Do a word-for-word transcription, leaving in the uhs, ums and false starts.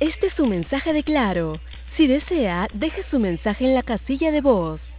Este es su mensaje de Claro. Si desea, deje su mensaje en la casilla de voz.